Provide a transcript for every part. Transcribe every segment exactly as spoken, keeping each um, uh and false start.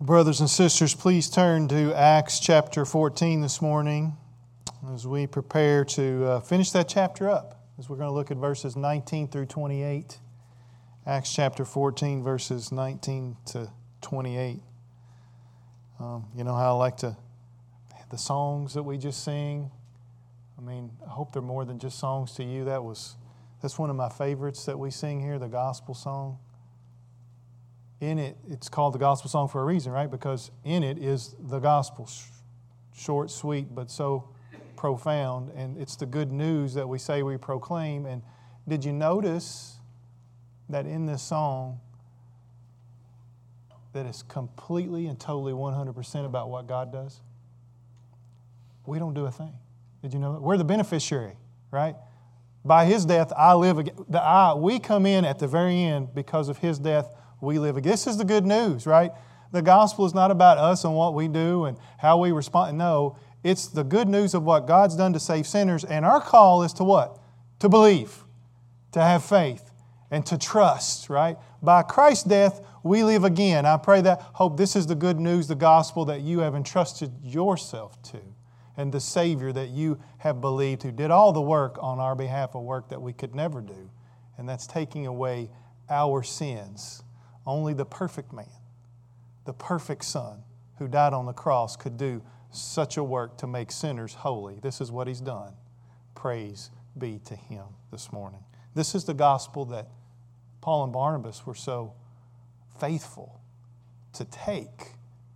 Brothers and sisters, please turn to Acts chapter fourteen this morning as we prepare to uh, finish that chapter up, as we're going to look at verses nineteen through twenty-eight. Acts chapter fourteen, verses nineteen to twenty-eight. Um, you know how I like to, the songs that we just sing, I mean, I hope they're more than just songs to you. That was, that's one of my favorites that we sing here, the gospel song. In it, it's called the gospel song for a reason, right? Because in it is the gospel. Short, sweet, but so profound. And it's the good news that we say we proclaim. And did you notice that in this song, that it's completely and totally one hundred percent about what God does? We don't do a thing. Did you know that? We're the beneficiary, right? By His death, I live again. The I, we come in at the very end because of His death. We live again. This is the good news, right? The gospel is not about us and what we do and how we respond. No, it's the good news of what God's done to save sinners. And our call is to what? To believe, to have faith, and to trust, right? By Christ's death, we live again. I pray that, hope this is the good news, the gospel that you have entrusted yourself to, and the Savior that you have believed, who did all the work on our behalf, a work that we could never do. And that's taking away our sins. Only the perfect man, the perfect Son who died on the cross could do such a work to make sinners holy. This is what He's done. Praise be to Him this morning. This is the gospel that Paul and Barnabas were so faithful to take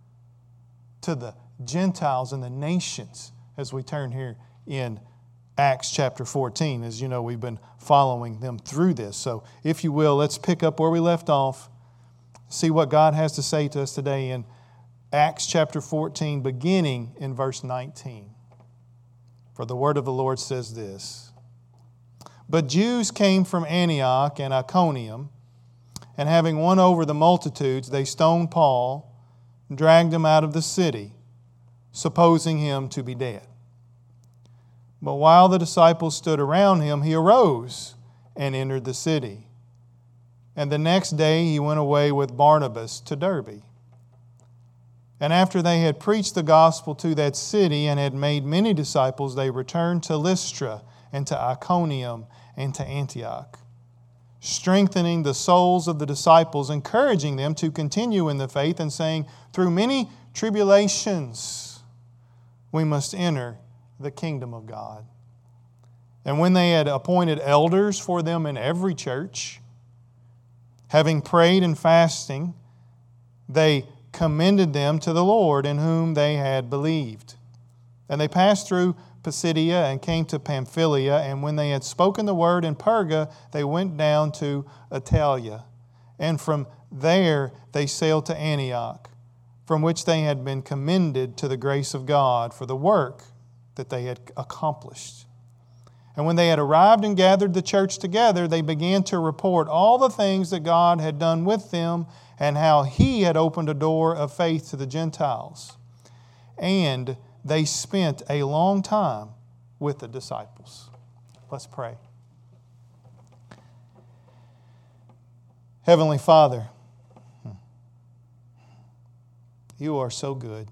to the Gentiles and the nations as we turn here in Acts chapter fourteen. As you know, we've been following them through this. So if you will, let's pick up where we left off. See what God has to say to us today in Acts chapter fourteen, beginning in verse nineteen. For the word of the Lord says this: But Jews came from Antioch and Iconium, and having won over the multitudes, they stoned Paul, and dragged him out of the city, supposing him to be dead. But while the disciples stood around him, he arose and entered the city. And the next day he went away with Barnabas to Derbe. And after they had preached the gospel to that city and had made many disciples, they returned to Lystra and to Iconium and to Antioch, strengthening the souls of the disciples, encouraging them to continue in the faith, and saying, through many tribulations we must enter the kingdom of God. And when they had appointed elders for them in every church, having prayed and fasting, they commended them to the Lord in whom they had believed. And they passed through Pisidia and came to Pamphylia, and when they had spoken the word in Perga, they went down to Attalia. And from there they sailed to Antioch, from which they had been commended to the grace of God for the work that they had accomplished. And when they had arrived and gathered the church together, they began to report all the things that God had done with them and how He had opened a door of faith to the Gentiles. And they spent a long time with the disciples. Let's pray. Heavenly Father, You are so good.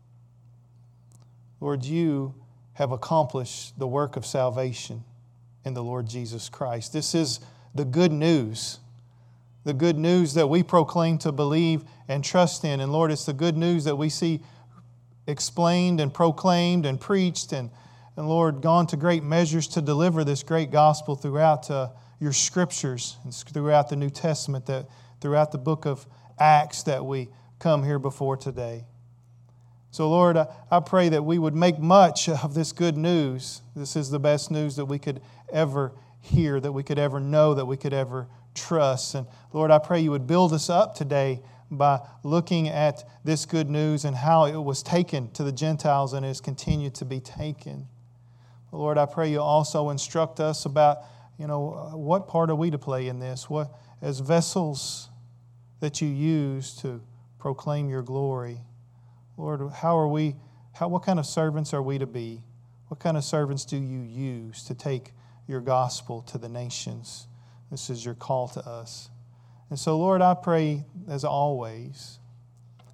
Lord, You have accomplished the work of salvation in the Lord Jesus Christ. This is the good news, the good news that we proclaim to believe and trust in. And Lord, it's the good news that we see explained and proclaimed and preached and, and Lord, gone to great measures to deliver this great gospel throughout uh, Your Scriptures and throughout the New Testament, that throughout the book of Acts that we come here before today. So, Lord, I, I pray that we would make much of this good news. This is the best news that we could ever hear, that we could ever know, that we could ever trust. And, Lord, I pray You would build us up today by looking at this good news and how it was taken to the Gentiles and has continued to be taken. Lord, I pray You also instruct us about, you know, what part are we to play in this? What, as vessels that You use to proclaim Your glory. Lord, how are we, how, what kind of servants are we to be? What kind of servants do You use to take Your gospel to the nations? This is Your call to us. And so, Lord, I pray, as always,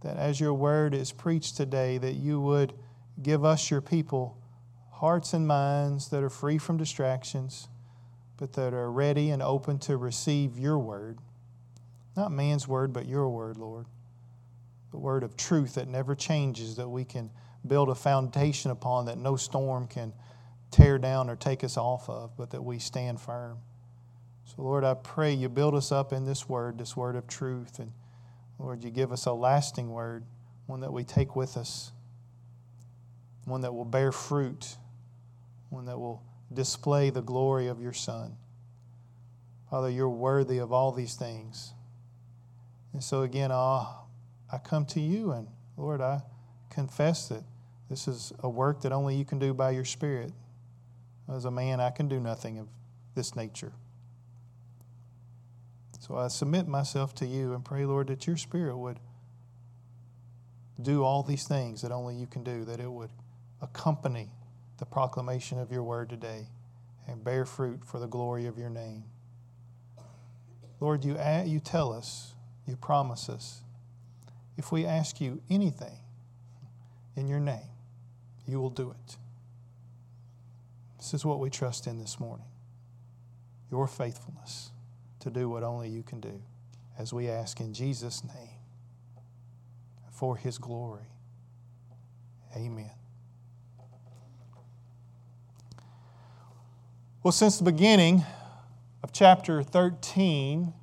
that as your word is preached today, that you would give us, your people, hearts and minds that are free from distractions, but that are ready and open to receive your word. Not man's word, but your word, Lord. The word of truth that never changes, that we can build a foundation upon, that no storm can tear down or take us off of, but that we stand firm. So, Lord, I pray you build us up in this word, this word of truth. And, Lord, you give us a lasting word, one that we take with us, one that will bear fruit, one that will display the glory of your Son. Father, you're worthy of all these things. And so, again, uh, I come to you, and, Lord, I confess that this is a work that only you can do by your Spirit. As a man, I can do nothing of this nature. So I submit myself to you and pray, Lord, that your Spirit would do all these things that only you can do, that it would accompany the proclamation of your word today and bear fruit for the glory of your name. Lord, you, you tell us, you promise us, if we ask you anything in your name, you will do it. This is what we trust in this morning, your faithfulness to do what only you can do, as we ask in Jesus' name, for his glory. Amen. Well, since the beginning of chapter thirteen,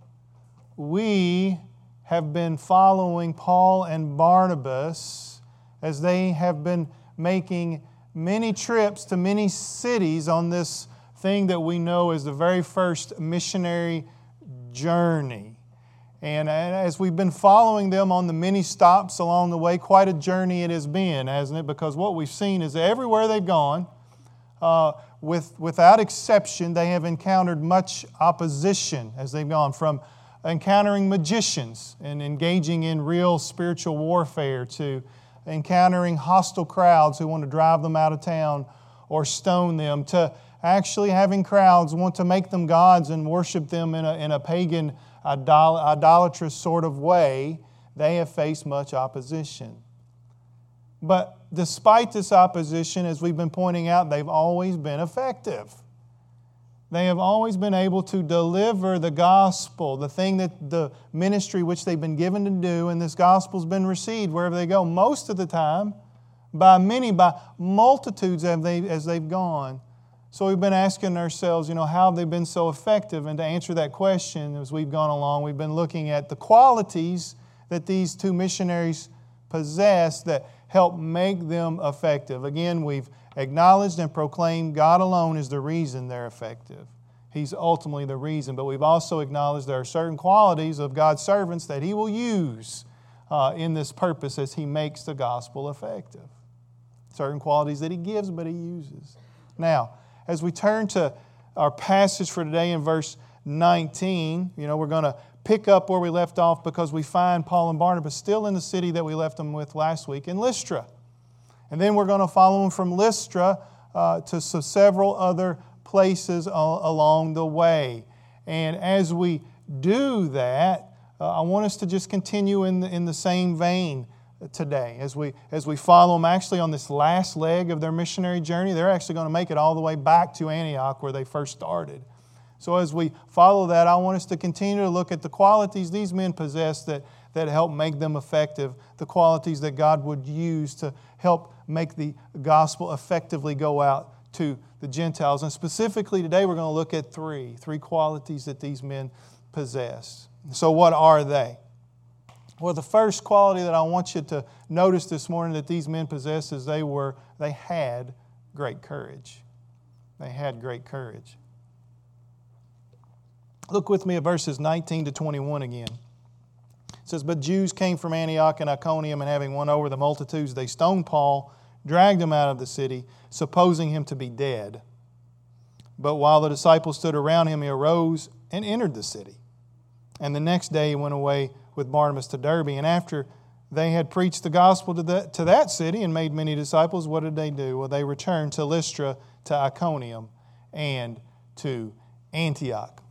we have been following Paul and Barnabas as they have been making many trips to many cities on this thing that we know as the very first missionary journey. And as we've been following them on the many stops along the way, quite a journey it has been, hasn't it? Because what we've seen is that everywhere they've gone, uh, with, without exception, they have encountered much opposition as they've gone, from encountering magicians and engaging in real spiritual warfare to encountering hostile crowds who want to drive them out of town or stone them, to actually having crowds want to make them gods and worship them in a, in a pagan, idol- idolatrous sort of way. They have faced much opposition. But despite this opposition, as we've been pointing out, they've always been effective. They have always been able to deliver the gospel, the thing that the ministry which they've been given to do, and this gospel's been received wherever they go, most of the time, by many, by multitudes as they've, as they've gone. So we've been asking ourselves, you know, how have they been so effective? And to answer that question, as we've gone along, we've been looking at the qualities that these two missionaries possess that help make them effective. Again, we've acknowledged and proclaimed God alone is the reason they're effective. He's ultimately the reason. But we've also acknowledged there are certain qualities of God's servants that He will use uh, in this purpose as He makes the gospel effective. Certain qualities that He gives, but He uses. Now, as we turn to our passage for today in verse nineteen, you know, we're going to pick up where we left off because we find Paul and Barnabas still in the city that we left them with last week, in Lystra. And then we're going to follow them from Lystra uh, to so several other places all along the way. And as we do that, uh, I want us to just continue in the, in the same vein today. As we, as we follow them actually on this last leg of their missionary journey, they're actually going to make it all the way back to Antioch where they first started. So as we follow that, I want us to continue to look at the qualities these men possess that, that help make them effective, the qualities that God would use to help make the gospel effectively go out to the Gentiles. And specifically today we're going to look at three, three qualities that these men possess. So what are they? Well, the first quality that I want you to notice this morning that these men possess is they were, they had great courage. They had great courage. Look with me at verses nineteen to twenty-one again. It says, "But Jews came from Antioch and Iconium, and having won over the multitudes, they stoned Paul, dragged him out of the city, supposing him to be dead. But while the disciples stood around him, he arose and entered the city. And the next day he went away with Barnabas to Derbe. And after they had preached the gospel to that, to that city and made many disciples, what did they do? Well, they returned to Lystra, to Iconium, and to Antioch."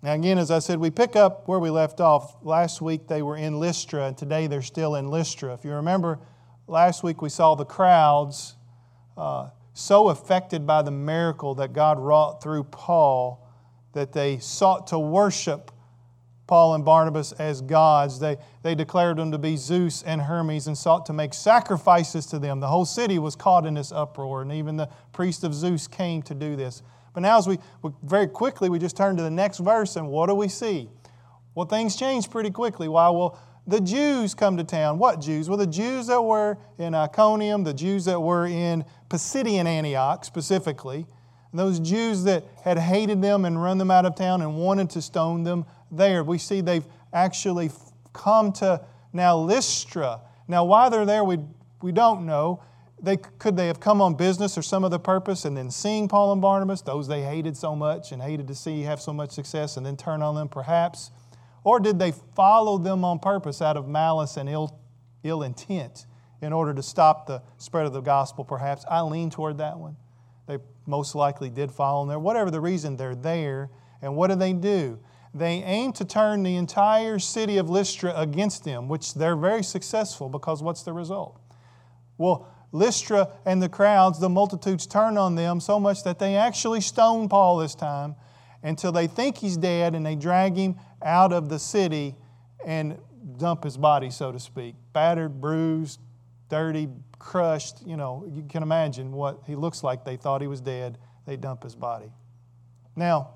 Now again, as I said, we pick up where we left off. Last week they were in Lystra, and today they're still in Lystra. If you remember, last week we saw the crowds uh, so affected by the miracle that God wrought through Paul that they sought to worship Paul and Barnabas as gods. They, they declared them to be Zeus and Hermes and sought to make sacrifices to them. The whole city was caught in this uproar, and even the priest of Zeus came to do this. But now as we, we very quickly, we just turn to the next verse, and what do we see? Well, things change pretty quickly. Why? Well, the Jews come to town. What Jews? Well, the Jews that were in Iconium, the Jews that were in Pisidian Antioch specifically, and those Jews that had hated them and run them out of town and wanted to stone them there. We see they've actually come to now Lystra. Now, why they're there, we, we don't know. They, could they have come on business or some other purpose and then seeing Paul and Barnabas, those they hated so much and hated to see have so much success, and then turn on them perhaps? Or did they follow them on purpose out of malice and ill, ill intent in order to stop the spread of the gospel perhaps? I lean toward that one. They most likely did follow them there. Whatever the reason, they're there. And what do they do? They aim to turn the entire city of Lystra against them, which they're very successful because what's the result? Well, Lystra and the crowds, the multitudes turn on them so much that they actually stone Paul this time until they think he's dead, and they drag him out of the city and dump his body, so to speak. Battered, bruised, dirty, crushed. You know, you can imagine what he looks like. They thought he was dead. They dump his body. Now,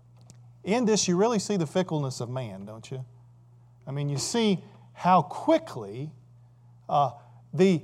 in this, you really see the fickleness of man, don't you? I mean, you see how quickly uh, the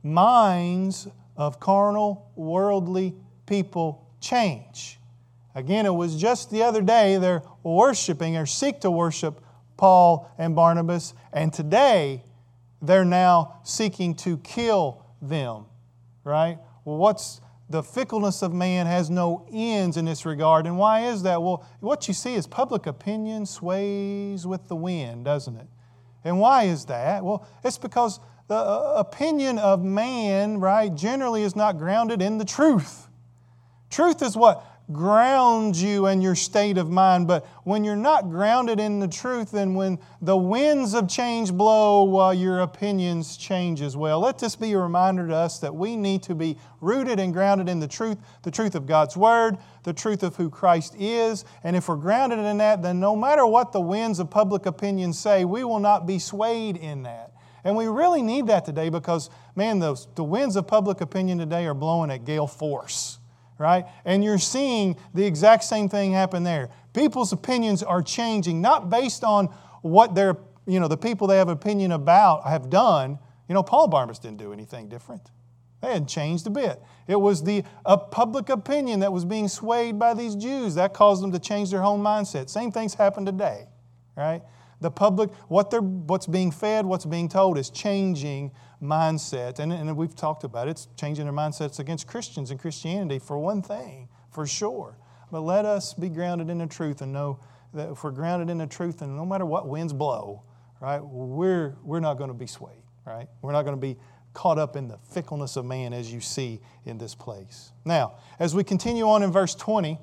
minds of carnal, worldly people change. Again, it was just the other day they're worshiping or seek to worship Paul and Barnabas, and today they're now seeking to kill them, right? Well, what's the fickleness of man has no ends in this regard. And why is that? Well, what you see is public opinion sways with the wind, doesn't it? And why is that? Well, it's because the opinion of man, right, generally is not grounded in the truth. Truth is what grounds you and your state of mind. But when you're not grounded in the truth, then when the winds of change blow, uh, your opinions change as well. Let this be a reminder to us that we need to be rooted and grounded in the truth, the truth of God's Word, the truth of who Christ is. And if we're grounded in that, then no matter what the winds of public opinion say, we will not be swayed in that. And we really need that today because, man, those, the winds of public opinion today are blowing at gale force. Right? And you're seeing the exact same thing happen there. People's opinions are changing, not based on what they're, you know, the people they have opinion about have done. You know, Paul and Barnabas didn't do anything different. They hadn't changed a bit. It was the uh, public opinion that was being swayed by these Jews. That caused them to change their whole mindset. Same things happen today, right? The public, what they're, what's being fed, what's being told is changing mindset. And, and we've talked about it. It's changing their mindsets against Christians and Christianity for one thing, for sure. But let us be grounded in the truth and know that if we're grounded in the truth, and no matter what winds blow, right, we're, we're not going to be swayed, right? We're not going to be caught up in the fickleness of man as you see in this place. Now, as we continue on in verse twenty,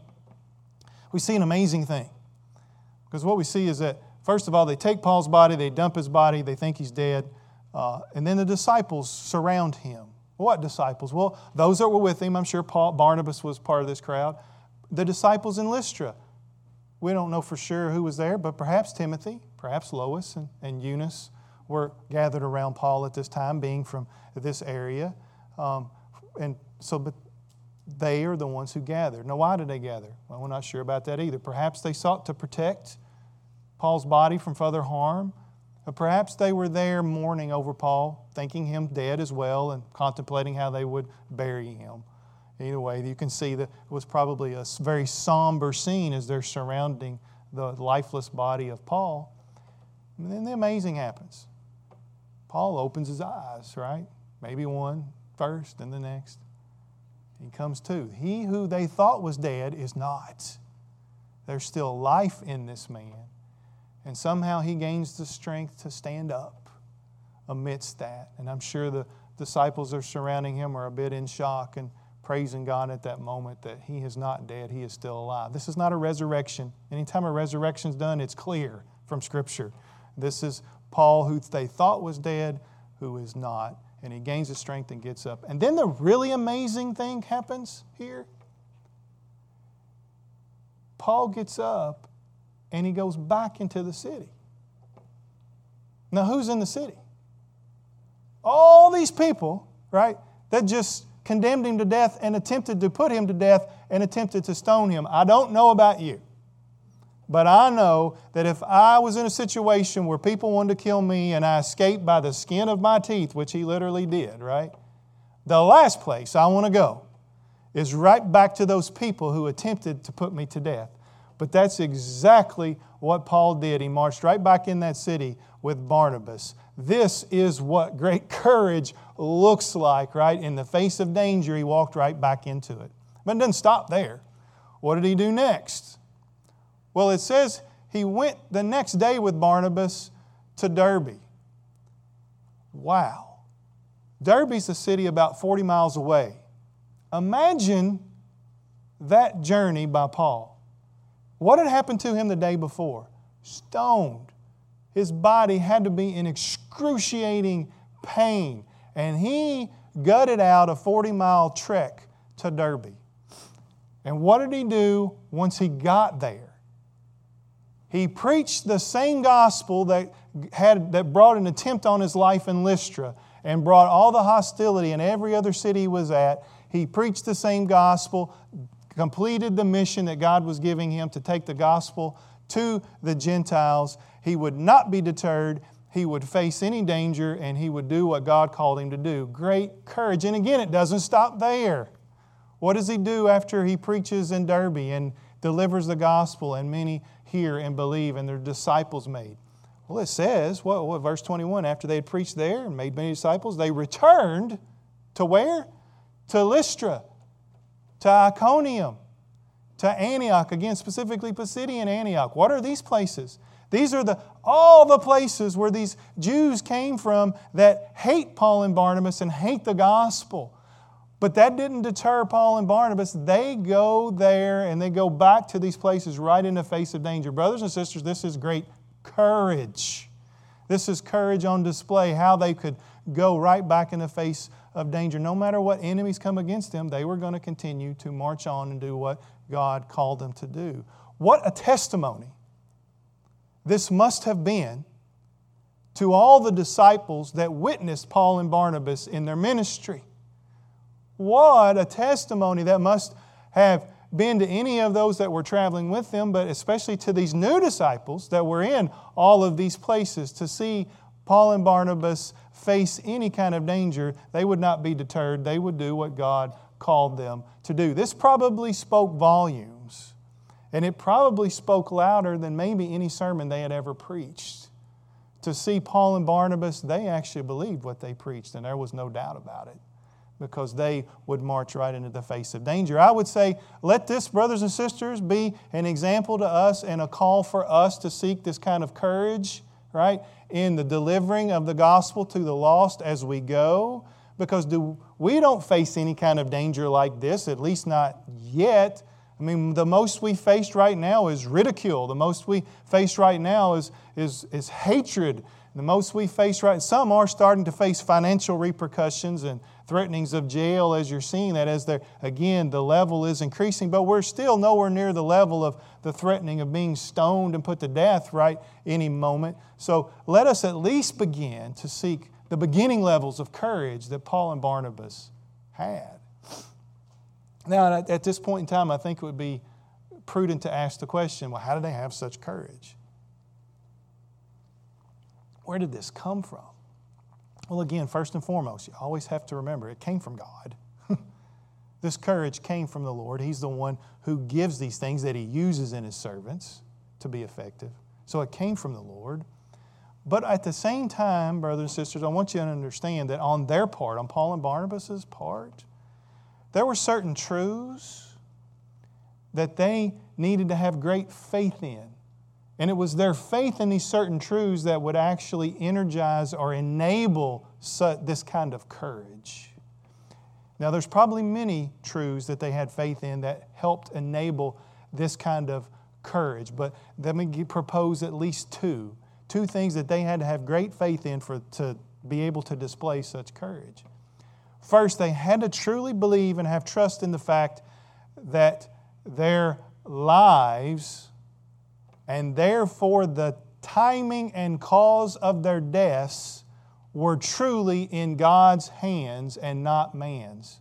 we see an amazing thing. Because what we see is that first of all, they take Paul's body, they dump his body, they think he's dead, uh, and then the disciples surround him. What disciples? Well, those that were with him, I'm sure Paul, Barnabas was part of this crowd. The disciples in Lystra. We don't know for sure who was there, but perhaps Timothy, perhaps Lois and, and Eunice were gathered around Paul at this time, being from this area. Um, and so, but they are the ones who gathered. Now, why did they gather? Well, we're not sure about that either. Perhaps they sought to protect Paul's body from further harm. Or perhaps they were there mourning over Paul, thinking him dead as well and contemplating how they would bury him. Either way, you can see that it was probably a very somber scene as they're surrounding the lifeless body of Paul. And then the amazing happens. Paul opens his eyes, right? Maybe one first, then the next. He comes to. He who they thought was dead is not. There's still life in this man. And somehow he gains the strength to stand up amidst that. And I'm sure the disciples that are surrounding him are a bit in shock and praising God at that moment that He is not dead, He is still alive. This is not a resurrection. Anytime a resurrection is done, it's clear from Scripture. This is Paul, who they thought was dead, who is not. And he gains his strength and gets up. And then the really amazing thing happens here. Paul gets up and he goes back into the city. Now, who's in the city? All these people, right, that just condemned him to death and attempted to put him to death and attempted to stone him. I don't know about you, but I know that if I was in a situation where people wanted to kill me and I escaped by the skin of my teeth, which he literally did, right, the last place I want to go is right back to those people who attempted to put me to death. But that's exactly what Paul did. He marched right back in that city with Barnabas. This is what great courage looks like, right? In the face of danger, he walked right back into it. But it doesn't stop there. What did he do next? Well, it says he went the next day with Barnabas to Derbe. Wow. Derbe's a city about forty miles away. Imagine that journey by Paul. What had happened to him the day before? Stoned. His body had to be in excruciating pain. And he gutted out a forty-mile trek to Derbe. And what did he do once he got there? He preached the same gospel that had that brought an attempt on his life in Lystra and brought all the hostility in every other city he was at. He preached the same gospel, completed the mission that God was giving him to take the gospel to the Gentiles. He would not be deterred. He would face any danger, and he would do what God called him to do. Great courage. And again, it doesn't stop there. What does he do after he preaches in Derbe and delivers the gospel, and many hear and believe, and their disciples made? Well, it says, what, what verse twenty-one, after they had preached there and made many disciples, they returned to where? To Lystra, to Iconium, to Antioch, again, specifically Pisidian Antioch. What are these places? These are the all the places where these Jews came from that hate Paul and Barnabas and hate the gospel. But that didn't deter Paul and Barnabas. They go there and they go back to these places right in the face of danger. Brothers and sisters, this is great courage. This is courage on display, how they could go right back in the face of danger. No matter what enemies come against them, they were going to continue to march on and do what God called them to do. What a testimony this must have been to all the disciples that witnessed Paul and Barnabas in their ministry. What a testimony that must have been to any of those that were traveling with them, but especially to these new disciples that were in all of these places, to see Paul and Barnabas face any kind of danger. They would not be deterred. They would do what God called them to do. This probably spoke volumes, and it probably spoke louder than maybe any sermon they had ever preached. To see Paul and Barnabas, they actually believed what they preached, and there was no doubt about it, because they would march right into the face of danger. I would say, let this, brothers and sisters, be an example to us and a call for us to seek this kind of courage, right, in the delivering of the gospel to the lost as we go. Because do, we don't face any kind of danger like this, at least not yet. I mean, the most we faced right now is ridicule. The most we face right now is, is, is hatred. The most we face right, some are starting to face financial repercussions and threatenings of jail, as you're seeing that, as they're, again, the level is increasing, but we're still nowhere near the level of the threatening of being stoned and put to death right any moment. So let us at least begin to seek the beginning levels of courage that Paul and Barnabas had. Now, at this point in time, I think it would be prudent to ask the question, well, how did they have such courage? Where did this come from? Well, again, first and foremost, you always have to remember it came from God. This courage came from the Lord. He's the one who gives these things that He uses in His servants to be effective. So it came from the Lord. But at the same time, brothers and sisters, I want you to understand that on their part, on Paul and Barnabas' part, there were certain truths that they needed to have great faith in. And it was their faith in these certain truths that would actually energize or enable this kind of courage. Now, there's probably many truths that they had faith in that helped enable this kind of courage, but let me propose at least two. Two things that they had to have great faith in for to be able to display such courage. First, they had to truly believe and have trust in the fact that their lives and therefore the timing and cause of their deaths were truly in God's hands and not man's.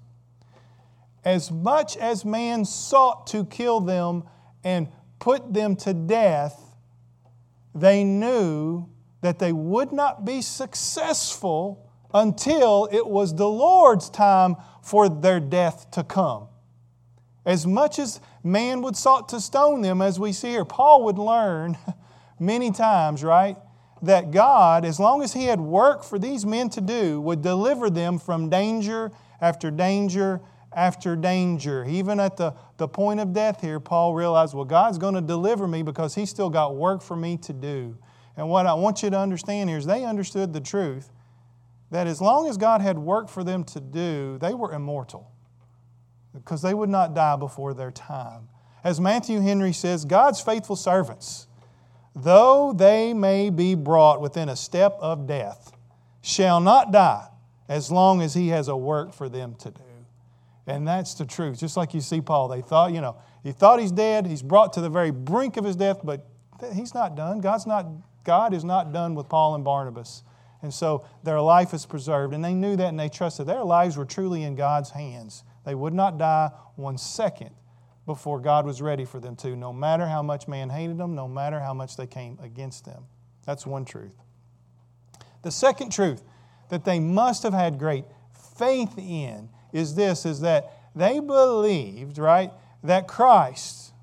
As much as man sought to kill them and put them to death, they knew that they would not be successful until it was the Lord's time for their death to come. As much as man would sought to stone them, as we see here, Paul would learn many times, right, that God, as long as He had work for these men to do, would deliver them from danger after danger after danger. Even at the, the point of death here, Paul realized, well, God's going to deliver me because He's still got work for me to do. And what I want you to understand here is they understood the truth that as long as God had work for them to do, they were immortal because they would not die before their time. As Matthew Henry says, God's faithful servants, though they may be brought within a step of death, shall not die as long as He has a work for them to do. And that's the truth. Just like you see Paul, they thought, you know, he thought he's dead. He's brought to the very brink of his death, but he's not done. God's not, God is not done with Paul and Barnabas. And so their life is preserved. And they knew that and they trusted. Their lives were truly in God's hands. They would not die one second before God was ready for them to, no matter how much man hated them, no matter how much they came against them. That's one truth. The second truth that they must have had great faith in is this, is that they believed, right, that Christ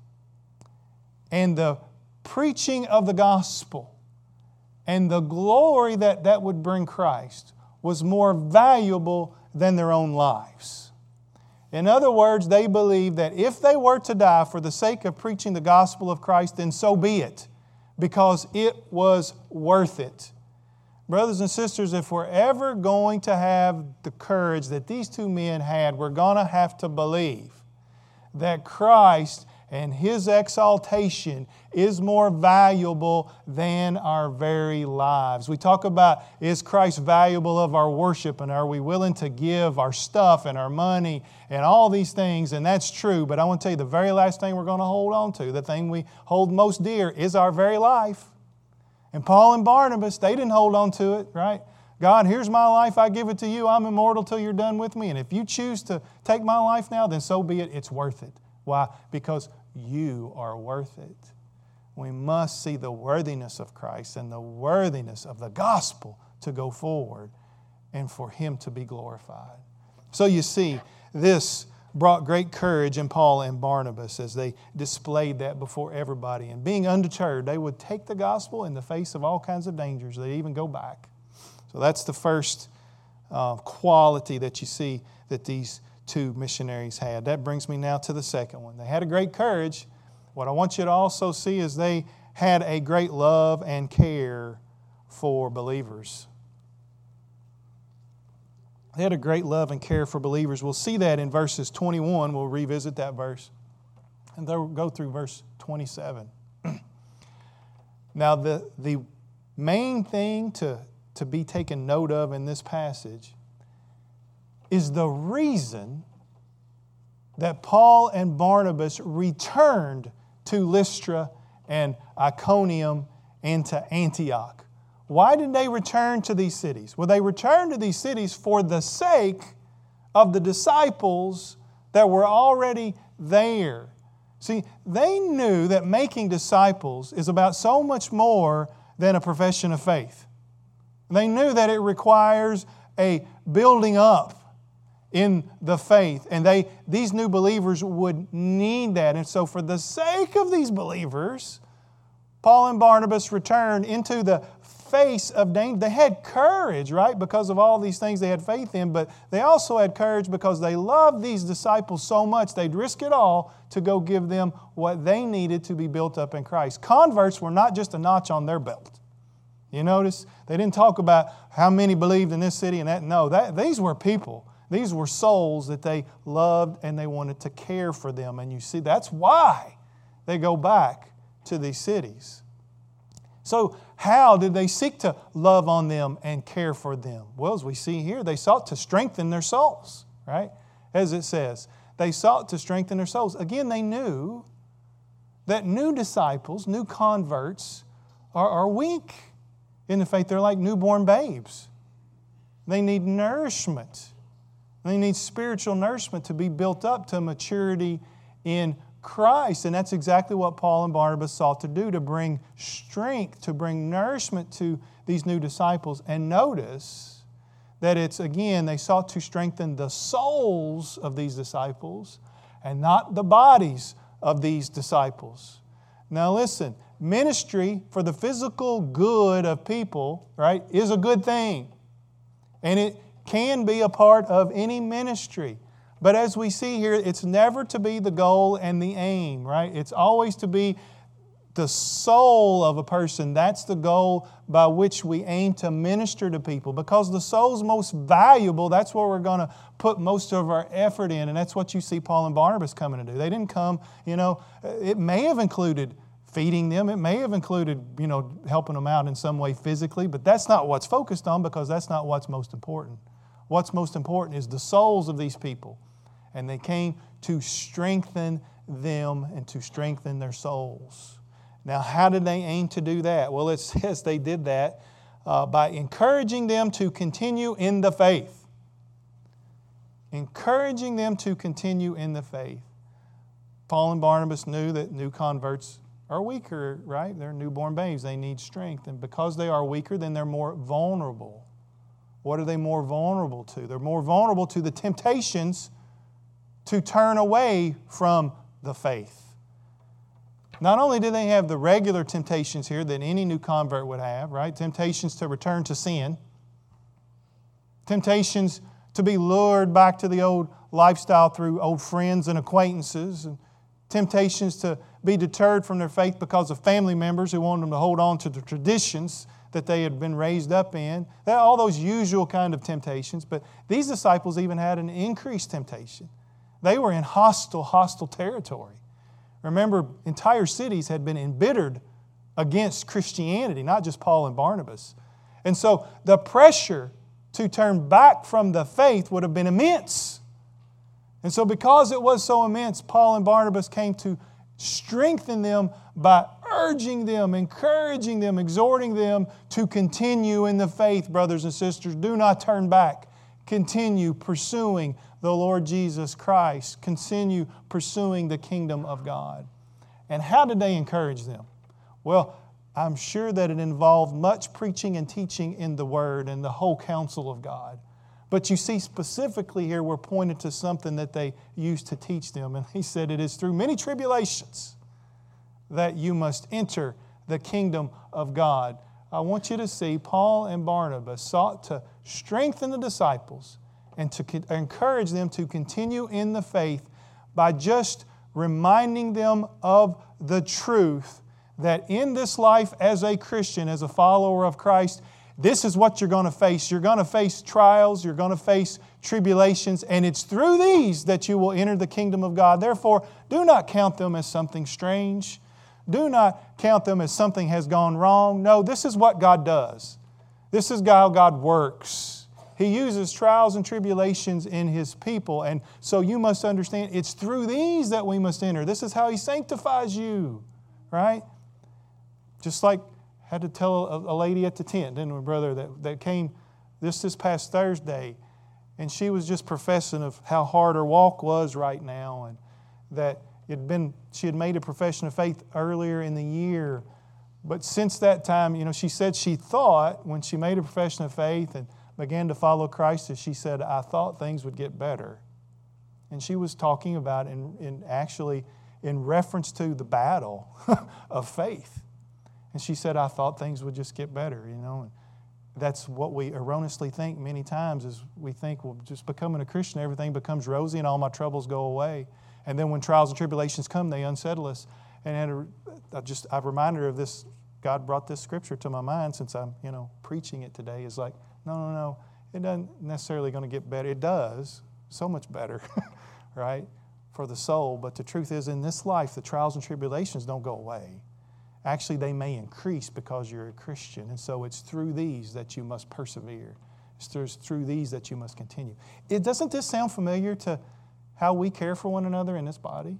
and the preaching of the gospel and the glory that that would bring Christ was more valuable than their own lives. In other words, they believed that if they were to die for the sake of preaching the gospel of Christ, then so be it, because it was worth it. Brothers and sisters, if we're ever going to have the courage that these two men had, we're going to have to believe that Christ and His exaltation is more valuable than our very lives. We talk about, is Christ valuable of our worship, and are we willing to give our stuff and our money and all these things? And that's true, but I want to tell you the very last thing we're going to hold on to, the thing we hold most dear, is our very life. And Paul and Barnabas, they didn't hold on to it, right? God, here's my life, I give it to you, I'm immortal till you're done with me. And if you choose to take my life now, then so be it, it's worth it. Why? Because you are worth it. We must see the worthiness of Christ and the worthiness of the gospel to go forward and for Him to be glorified. So you see, this brought great courage in Paul and Barnabas as they displayed that before everybody. And being undeterred, they would take the gospel in the face of all kinds of dangers. They'd even go back. So that's the first uh, quality that you see that these two missionaries had. That brings me now to the second one. They had a great courage. What I want you to also see is they had a great love and care for believers. They had a great love and care for believers. We'll see that in verses twenty-one. We'll revisit that verse. And then we'll go through verse twenty-seven. Now, the, the main thing to, to be taken note of in this passage is the reason that Paul and Barnabas returned to Lystra and Iconium and to Antioch. Why did they return to these cities? Well, they returned to these cities for the sake of the disciples that were already there. See, they knew that making disciples is about so much more than a profession of faith. They knew that it requires a building up in the faith. And they these new believers would need that. And so for the sake of these believers, Paul and Barnabas returned into the face of danger. They had courage, right? Because of all these things they had faith in, but they also had courage because they loved these disciples so much they'd risk it all to go give them what they needed to be built up in Christ. Converts were not just a notch on their belt. You notice? They didn't talk about how many believed in this city and that. No, that, these were people These were souls that they loved and they wanted to care for them. And you see, that's why they go back to these cities. So how did they seek to love on them and care for them? Well, as we see here, they sought to strengthen their souls, right? As it says, they sought to strengthen their souls. Again, they knew that new disciples, new converts, are, are weak in the faith. They're like newborn babes. They need nourishment. They need spiritual nourishment to be built up to maturity in Christ. And that's exactly what Paul and Barnabas sought to do, to bring strength, to bring nourishment to these new disciples. And notice that it's, again, they sought to strengthen the souls of these disciples and not the bodies of these disciples. Now listen, ministry for the physical good of people, right, is a good thing. And it can be a part of any ministry. But as we see here, it's never to be the goal and the aim, right? It's always to be the soul of a person. That's the goal by which we aim to minister to people. Because the soul's most valuable, that's where we're going to put most of our effort in. And that's what you see Paul and Barnabas coming to do. They didn't come, you know, it may have included feeding them. It may have included, you know, helping them out in some way physically. But that's not what's focused on, because that's not what's most important. What's most important is the souls of these people. And they came to strengthen them and to strengthen their souls. Now, how did they aim to do that? Well, it says they did that uh, by encouraging them to continue in the faith. Encouraging them to continue in the faith. Paul and Barnabas knew that new converts are weaker, right? They're newborn babes. They need strength. And because they are weaker, then they're more vulnerable. What are they more vulnerable to? They're more vulnerable to the temptations to turn away from the faith. Not only do they have the regular temptations here that any new convert would have, right? Temptations to return to sin. Temptations to be lured back to the old lifestyle through old friends and acquaintances. And temptations to be deterred from their faith because of family members who want them to hold on to the traditions that they had been raised up in. All those usual kind of temptations. But these disciples even had an increased temptation. They were in hostile, hostile territory. Remember, entire cities had been embittered against Christianity, not just Paul and Barnabas. And so the pressure to turn back from the faith would have been immense. And so because it was so immense, Paul and Barnabas came to strengthen them by urging them, encouraging them, exhorting them to continue in the faith, brothers and sisters. Do not turn back. Continue pursuing the Lord Jesus Christ. Continue pursuing the kingdom of God. And how did they encourage them? Well, I'm sure that it involved much preaching and teaching in the Word and the whole counsel of God. But you see specifically here we're pointed to something that they used to teach them. And he said it is through many tribulations that you must enter the kingdom of God. I want you to see Paul and Barnabas sought to strengthen the disciples and to encourage them to continue in the faith by just reminding them of the truth that in this life as a Christian, as a follower of Christ, this is what you're going to face. You're going to face trials, you're going to face tribulations, and it's through these that you will enter the kingdom of God. Therefore, do not count them as something strange. Do not count them as something has gone wrong. No, this is what God does. This is how God works. He uses trials and tribulations in His people. And so you must understand it's through these that we must enter. This is how He sanctifies you, right? Just like I had to tell a, a lady at the tent, didn't we, brother, that, that came this this past Thursday. And she was just professing of how hard her walk was right now, and that It had been, she had made a profession of faith earlier in the year. But since that time, you know, she said she thought when she made a profession of faith and began to follow Christ, she said, I thought things would get better. And she was talking about, in, in actually in reference to the battle of faith. And she said, I thought things would just get better, you know. And that's what we erroneously think many times is we think, well, just becoming a Christian, everything becomes rosy and all my troubles go away. And then when trials and tribulations come, they unsettle us. And I just, I've reminded her of this. God brought this scripture to my mind since I'm, you know, preaching it today. Is like, no, no, no. it doesn't necessarily going to get better. It does, so much better, right, for the soul. But the truth is, in this life, the trials and tribulations don't go away. Actually, they may increase because you're a Christian. And so it's through these that you must persevere. It's through, through these that you must continue. It, doesn't this sound familiar to how we care for one another in this body?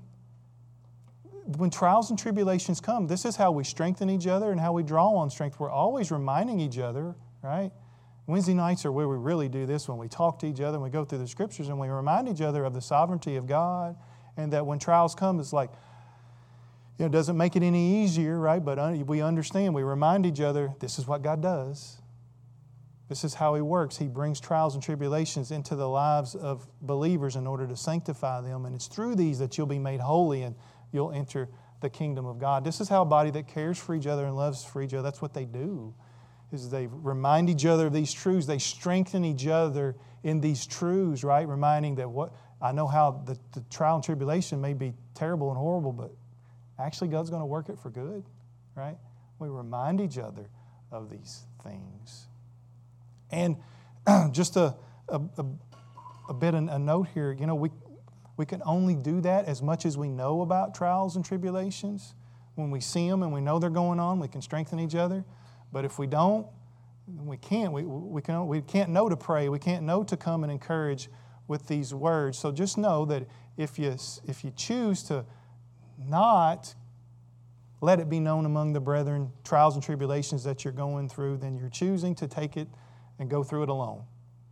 When trials and tribulations come, this is how we strengthen each other and how we draw on strength. We're always reminding each other, right? Wednesday nights are where we really do this, when we talk to each other and we go through the Scriptures and we remind each other of the sovereignty of God, and that when trials come, it's like, you know, it doesn't make it any easier, right? But we understand, we remind each other, this is what God does. This is how He works. He brings trials and tribulations into the lives of believers in order to sanctify them. And it's through these that you'll be made holy and you'll enter the kingdom of God. This is how a body that cares for each other and loves for each other, that's what they do, is they remind each other of these truths. They strengthen each other in these truths, right? Reminding that what I know how the, the trial and tribulation may be terrible and horrible, but actually God's going to work it for good, right? We remind each other of these things. And just a, a, a, a bit of a note here, you know, we we can only do that as much as we know about trials and tribulations. When we see them and we know they're going on, we can strengthen each other. But if we don't, we can't. We, we, can, we can't know to pray. We can't know to come and encourage with these words. So just know that if you, if you choose to not let it be known among the brethren, trials and tribulations that you're going through, then you're choosing to take it and go through it alone.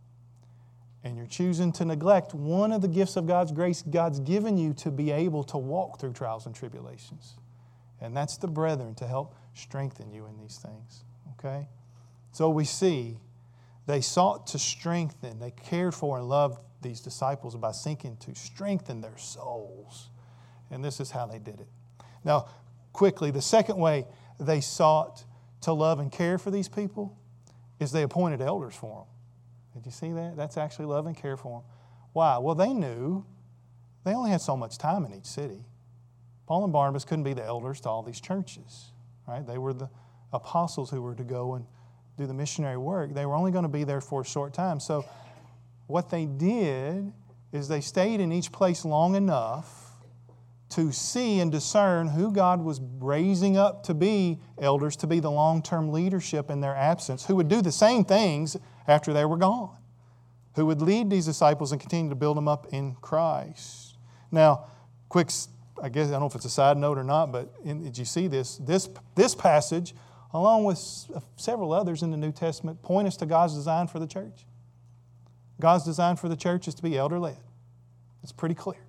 And you're choosing to neglect one of the gifts of God's grace God's given you to be able to walk through trials and tribulations. And that's the brethren to help strengthen you in these things. Okay? So we see they sought to strengthen, they cared for and loved these disciples by seeking to strengthen their souls. And this is how they did it. Now, quickly, the second way they sought to love and care for these people is they appointed elders for them. Did you see that? That's actually love and care for them. Why? Well, they knew they only had so much time in each city. Paul and Barnabas couldn't be the elders to all these churches, right? They were the apostles who were to go and do the missionary work. They were only going to be there for a short time. So what they did is they stayed in each place long enough to see and discern who God was raising up to be elders, to be the long-term leadership in their absence, who would do the same things after they were gone, who would lead these disciples and continue to build them up in Christ. Now, quick, I guess, I don't know if it's a side note or not, but in, did you see this? This, this passage, along with several others in the New Testament, point us to God's design for the church. God's design for the church is to be elder-led. It's pretty clear.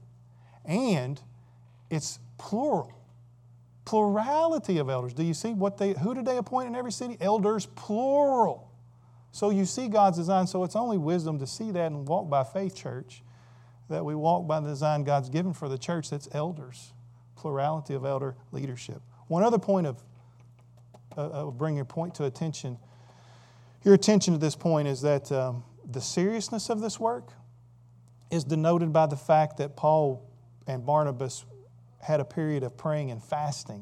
And it's plural. Plurality of elders. Do you see what they, who did they appoint in every city? Elders, plural. So you see God's design. So it's only wisdom to see that and walk by faith, church, that we walk by the design God's given for the church. That's elders. Plurality of elder leadership. One other point of, uh, uh, bring your point to attention, your attention to this point is that um, the seriousness of this work is denoted by the fact that Paul and Barnabas had a period of praying and fasting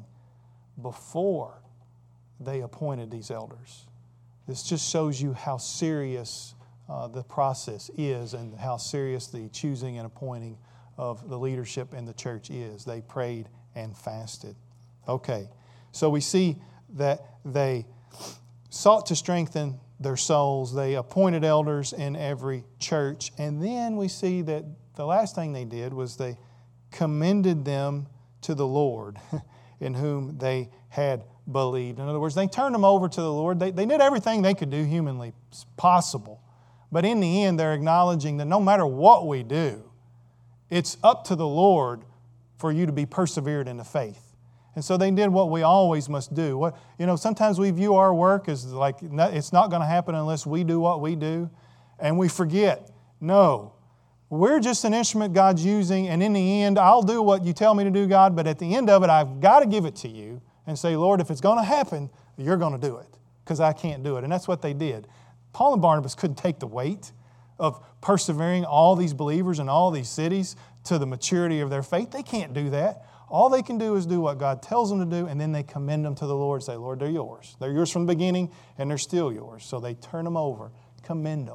before they appointed these elders. This just shows you how serious uh, the process is and how serious the choosing and appointing of the leadership in the church is. They prayed and fasted. Okay, so we see that they sought to strengthen their souls. They appointed elders in every church. And then we see that the last thing they did was they commended them to the Lord in whom they had believed. In other words, they turned them over to the Lord. They, they did everything they could do humanly possible. But in the end, they're acknowledging that no matter what we do, it's up to the Lord for you to be persevered in the faith. And so they did what we always must do. What, you know, sometimes we view our work as like it's not going to happen unless we do what we do. And we forget, no, we're just an instrument God's using. And in the end, I'll do what you tell me to do, God. But at the end of it, I've got to give it to you and say, Lord, if it's going to happen, you're going to do it because I can't do it. And that's what they did. Paul and Barnabas couldn't take the weight of persevering all these believers in all these cities to the maturity of their faith. They can't do that. All they can do is do what God tells them to do, and then they commend them to the Lord and say, Lord, they're yours. They're yours from the beginning, and they're still yours. So they turn them over, commend them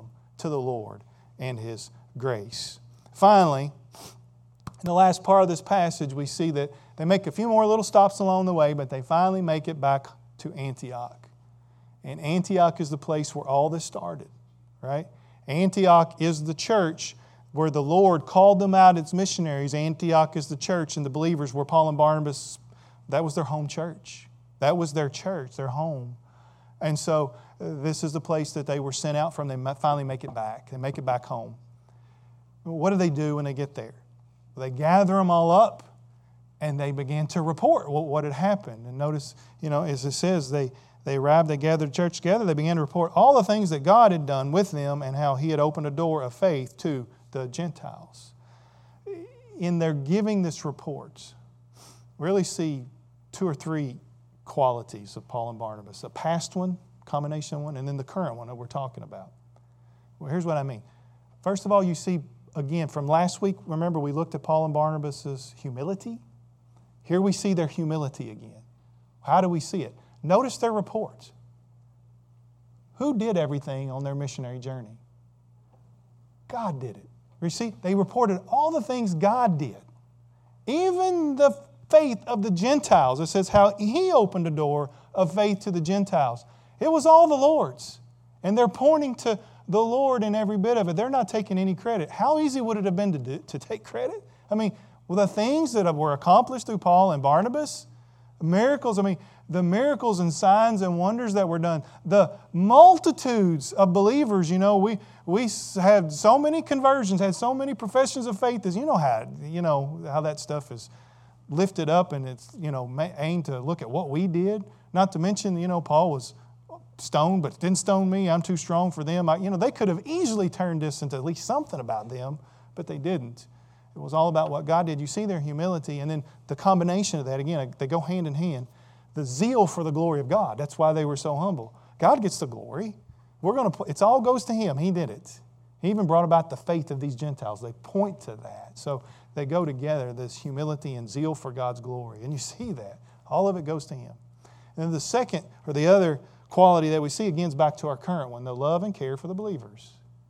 to the Lord and His grace. Finally, in the last part of this passage, we see that they make a few more little stops along the way, but they finally make it back to Antioch. And Antioch is the place where all this started, right? Antioch is the church where the Lord called them out as missionaries. Antioch is the church, and the believers were Paul and Barnabas. That was their home church. That was their church, their home. And so uh, this is the place that they were sent out from. They finally make it back. They make it back home. What do they do when they get there? They gather them all up, and they began to report what, what had happened. And notice, you know, as it says, they, they arrived, they gathered the church together, they began to report all the things that God had done with them and how He had opened a door of faith to the Gentiles. In their giving this report, we really see two or three qualities of Paul and Barnabas. A past one, combination one, and then the current one that we're talking about. Well, here's what I mean. First of all, you see, again, from last week, remember we looked at Paul and Barnabas' humility? Here we see their humility again. How do we see it? Notice their reports. Who did everything on their missionary journey? God did it. You see, they reported all the things God did. Even the faith of the Gentiles. It says how He opened a door of faith to the Gentiles. It was all the Lord's. And they're pointing to the Lord in every bit of it. They're not taking any credit. How easy would it have been to do, to take credit? I mean, well, the things that were accomplished through Paul and Barnabas, miracles, I mean, the miracles and signs and wonders that were done, the multitudes of believers, you know, we we had so many conversions, had so many professions of faith, as you know how, you know, how that stuff is lifted up and it's, you know, aimed to look at what we did. Not to mention, you know, Paul was stoned, but didn't stone me. I'm too strong for them. I, you know, they could have easily turned this into at least something about them, but they didn't. It was all about what God did. You see their humility, and then the combination of that, again, they go hand in hand. The zeal for the glory of God. That's why they were so humble. God gets the glory. We're going to. It all goes to Him. He did it. He even brought about the faith of these Gentiles. They point to that. So they go together, this humility and zeal for God's glory. And you see that. All of it goes to Him. And then the second, or the other quality that we see, again, is back to our current one, the love and care for the believers.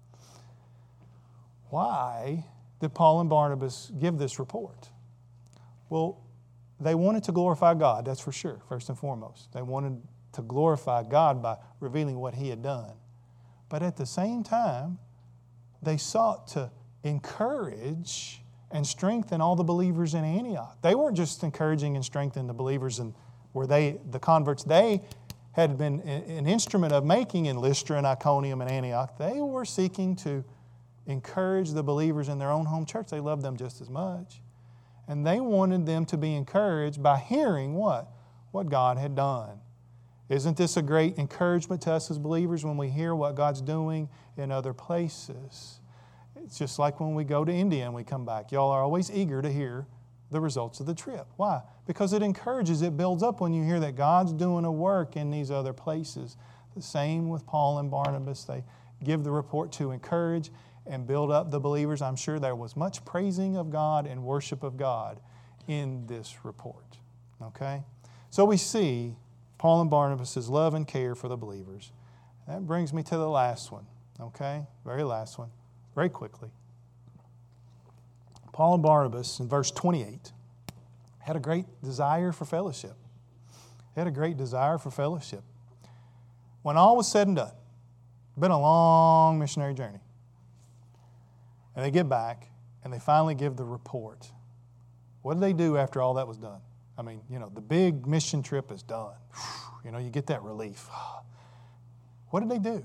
Why did Paul and Barnabas give this report? Well, they wanted to glorify God, that's for sure, first and foremost. They wanted to glorify God by revealing what He had done. But at the same time, they sought to encourage and strengthen all the believers in Antioch. They weren't just encouraging and strengthening the believers in where they, the converts they had been an instrument of making in Lystra and Iconium and Antioch. They were seeking to encourage the believers in their own home church. They loved them just as much. And they wanted them to be encouraged by hearing what? What God had done. Isn't this a great encouragement to us as believers when we hear what God's doing in other places? It's just like when we go to India and we come back. Y'all are always eager to hear the results of the trip. Why? Because it encourages, it builds up when you hear that God's doing a work in these other places. The same with Paul and Barnabas. They give the report to encourage and build up the believers. I'm sure there was much praising of God and worship of God in this report. Okay? So we see Paul and Barnabas' love and care for the believers. That brings me to the last one. Okay? Very last one. Very quickly. Paul and Barnabas, in verse twenty-eight, had a great desire for fellowship. They had a great desire for fellowship. When all was said and done, it's been a long missionary journey. And they get back, and they finally give the report. What did they do after all that was done? I mean, you know, the big mission trip is done. You know, you get that relief. What did they do?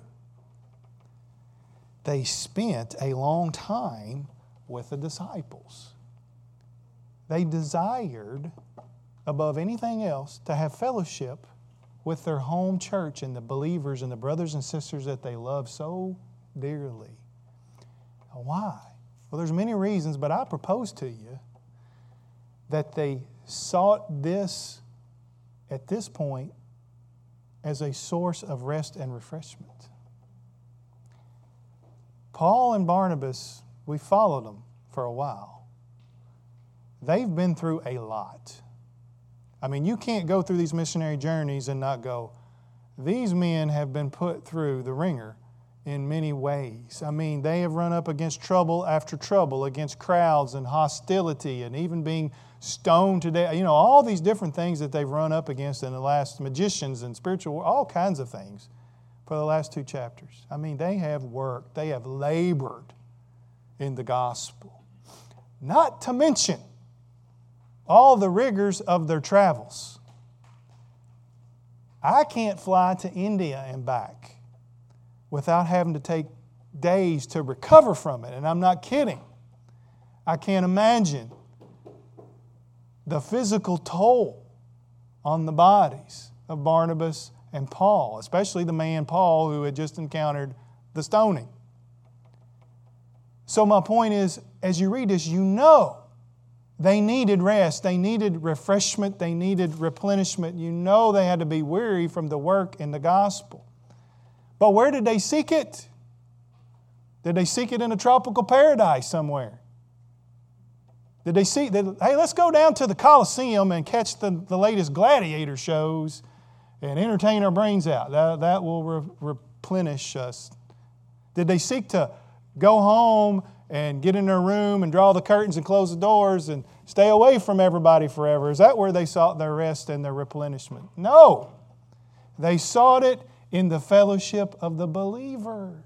They spent a long time with the disciples. They desired, above anything else, to have fellowship with their home church and the believers and the brothers and sisters that they love so dearly. Now, why? Well, there's many reasons, but I propose to you that they sought this at this point as a source of rest and refreshment. Paul and Barnabas, we followed them for a while. They've been through a lot. I mean, you can't go through these missionary journeys and not go, these men have been put through the ringer in many ways. I mean, they have run up against trouble after trouble, against crowds and hostility and even being stoned to death. You know, all these different things that they've run up against in the last, magicians and spiritual, all kinds of things for the last two chapters. I mean, they have worked, they have labored in the gospel. Not to mention all the rigors of their travels. I can't fly to India and back without having to take days to recover from it. And I'm not kidding. I can't imagine the physical toll on the bodies of Barnabas and Paul, especially the man Paul who had just encountered the stoning. So my point is, as you read this, you know they needed rest, they needed refreshment, they needed replenishment. You know they had to be weary from the work in the gospel. But where did they seek it? Did they seek it in a tropical paradise somewhere? Did they seek, did, hey, let's go down to the Colosseum and catch the, the latest gladiator shows and entertain our brains out. That, that will re- replenish us. Did they seek to go home and get in their room and draw the curtains and close the doors and stay away from everybody forever? Is that where they sought their rest and their replenishment? No. They sought it in the fellowship of the believers.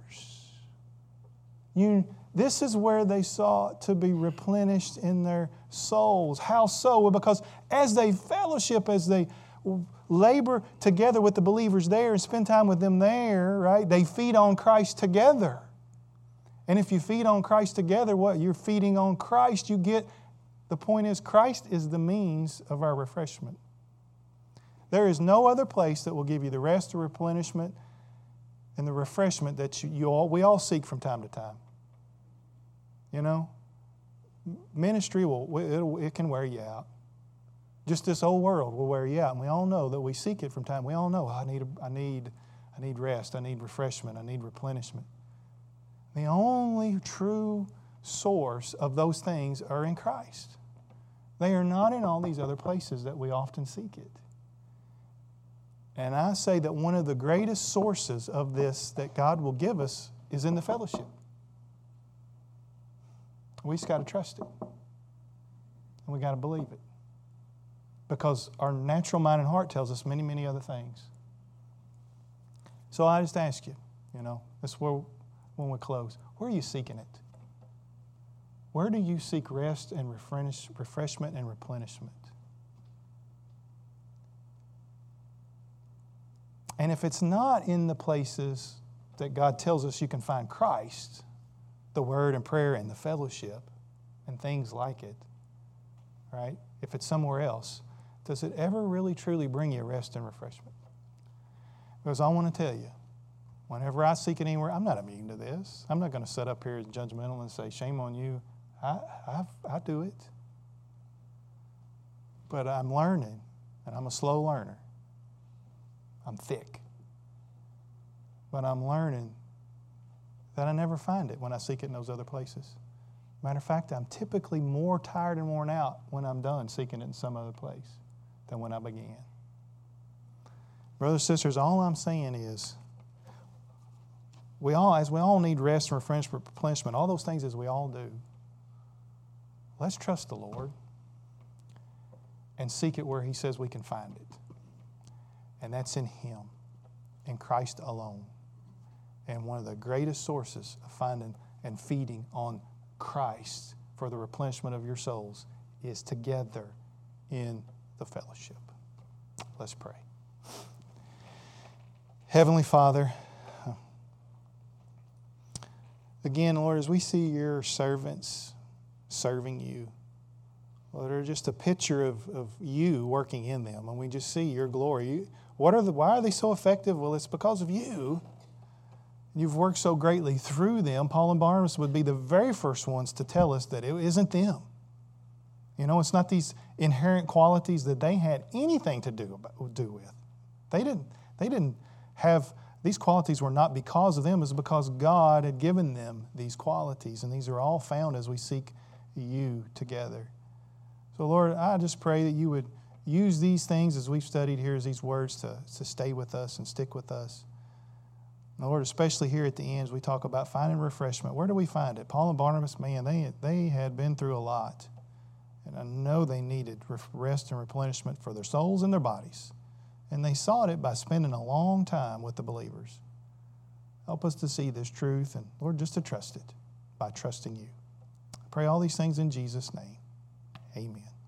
You, this is where they sought to be replenished in their souls. How so? Well, because as they fellowship, as they labor together with the believers there and spend time with them there, right, they feed on Christ together. And if you feed on Christ together, what? You're feeding on Christ. You get, the point is, Christ is the means of our refreshment. There is no other place that will give you the rest, the replenishment, and the refreshment that you, you all, we all seek from time to time. You know? Ministry, will it'll, it can wear you out. Just this old world will wear you out. And we all know that we seek it from time. We all know, oh, I need, I need, I need rest. I need refreshment. I need replenishment. The only true source of those things are in Christ. They are not in all these other places that we often seek it. And I say that one of the greatest sources of this that God will give us is in the fellowship. We just got to trust it. And we got to believe it. Because our natural mind and heart tells us many, many other things. So I just ask you, you know, that's where, when we close, where are you seeking it? Where do you seek rest and refresh, refreshment and replenishment? And if it's not in the places that God tells us you can find Christ, the Word and prayer and the fellowship and things like it, right? If it's somewhere else, does it ever really truly bring you rest and refreshment? Because I want to tell you, whenever I seek it anywhere, I'm not immune to this. I'm not going to sit up here judgmental and say, shame on you. I, I, I do it. But I'm learning, and I'm a slow learner. I'm thick. But I'm learning that I never find it when I seek it in those other places. Matter of fact, I'm typically more tired and worn out when I'm done seeking it in some other place than when I began. Brothers and sisters, all I'm saying is, we all, as we all need rest and refreshment, replenishment, all those things as we all do, let's trust the Lord and seek it where He says we can find it. And that's in Him, in Christ alone. And one of the greatest sources of finding and feeding on Christ for the replenishment of your souls is together in the fellowship. Let's pray. Heavenly Father, again, Lord, as we see your servants serving you, Lord, they're just a picture of, of you working in them, and we just see your glory. What are the, why are they so effective? Well, it's because of you. You've worked so greatly through them. Paul and Barnabas would be the very first ones to tell us that it isn't them. You know, it's not these inherent qualities that they had anything to do, about, do with. They didn't, they didn't have, these qualities were not because of them. It was because God had given them these qualities. And these are all found as we seek you together. So, Lord, I just pray that you would use these things as we've studied here, as these words to, to stay with us and stick with us. Lord, especially here at the end, as we talk about finding refreshment, where do we find it? Paul and Barnabas, man, they, they had been through a lot. And I know they needed rest and replenishment for their souls and their bodies. And they sought it by spending a long time with the believers. Help us to see this truth and, Lord, just to trust it by trusting you. I pray all these things in Jesus' name. Amen.